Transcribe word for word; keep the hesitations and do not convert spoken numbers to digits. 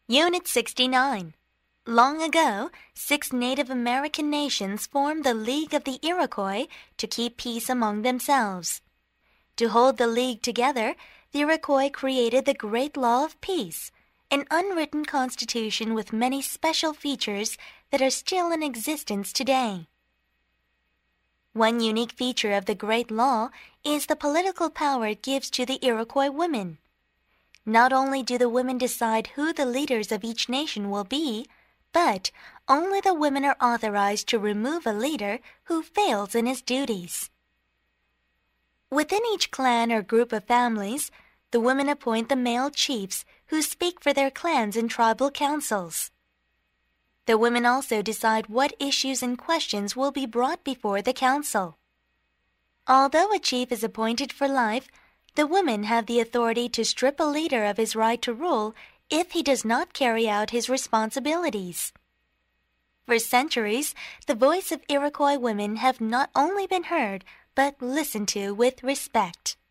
Unit sixty-nine. Long ago, six Native American nations formed the League of the Iroquois to keep peace among themselves. To hold the League together, the Iroquois created the Great Law of Peace, an unwritten constitution with many special features that are still in existence today. One unique feature of the Great Law is the political power it gives to the Iroquois women. Not only do the women decide who the leaders of each nation will be, but only the women are authorized to remove a leader who fails in his duties. Within each clan or group of families, the women appoint the male chiefs who speak for their clans in tribal councils. The women also decide what issues and questions will be brought before the council. Although a chief is appointed for life, the women have the authority to strip a leader of his right to rule if he does not carry out his responsibilities. For centuries, the voice of Iroquois women have not only been heard, but listened to with respect.